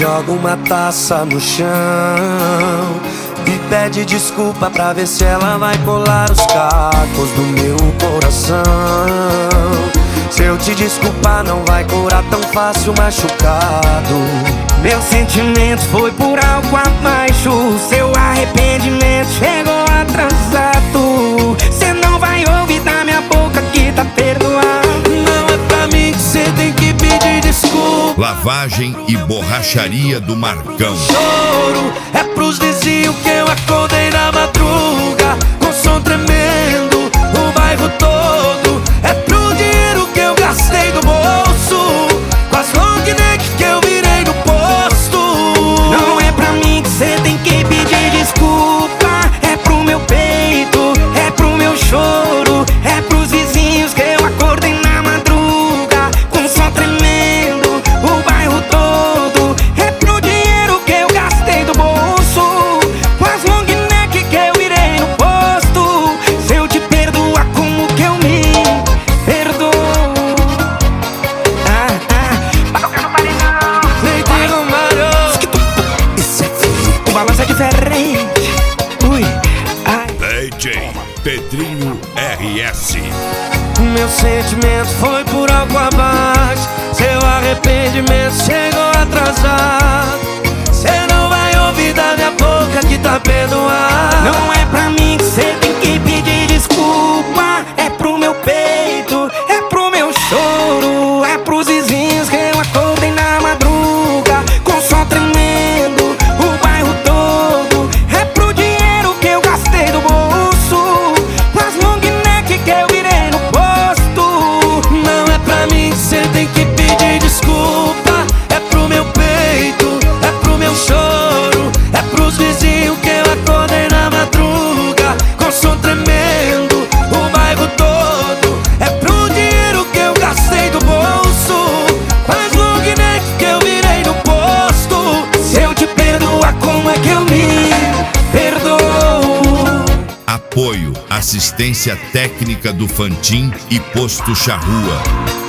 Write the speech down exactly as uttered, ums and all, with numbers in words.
joga uma taça no chão e pede desculpa pra ver se ela vai colar os cacos do meu coração. Se eu te desculpar não vai curar tão fácil machucado. Meu sentimento foi por algo abaixo, seu arrependimento chegou atrasado. Cê não vai ouvir da minha boca que tá perdoado. Não é pra mim que cê tem que pedir desculpa. Lavagem e borracharia do Marcão. Choro é pros vizinhos que eu acordei na madruga com som tremendo, o bairro todo. É pro dinheiro que eu gastei do bolso, com as long neck que eu virei no posto. Não é pra mim que cê tem que pedir desculpa. É pro meu peito, é pro meu choro, é pros vizinhos que eu acordei na madruga com som tremendo, o bairro todo. É pro dinheiro que eu gastei do bolso, com as long neck que eu virei no posto. Se eu te perdoar, como que eu me perdoo? Ah, ah, pra tocar no paredão, Leite Romário. Isso é frio, o balanço é diferente. Ui, ai. D J Pedrinho R S. Meu sentimento foi por algo abaixo, seu arrependimento chegou atrasado. Cê não vai ouvir da minha boca que tá perdoado. Não é pra mim que cê tem que pedir desculpa. É pro meu peito, é pro meu choro, é pros vizinhos que eu acordei na madruga com som tremendo, o bairro todo. É pro dinheiro que eu gastei do bolso, com as long neck que eu virei no posto. Não é pra mim que cê tem que pedir desculpa. É pro meu peito, é pro meu choro, é pros vizinhos que eu acordei na madruga com som tremendo, o bairro todo. É pro dinheiro que eu gastei do bolso, com as long neck que eu virei no posto. Se eu te perdoar, como é que eu me perdoo? Apoio, assistência técnica do Fantin e Posto Charrua.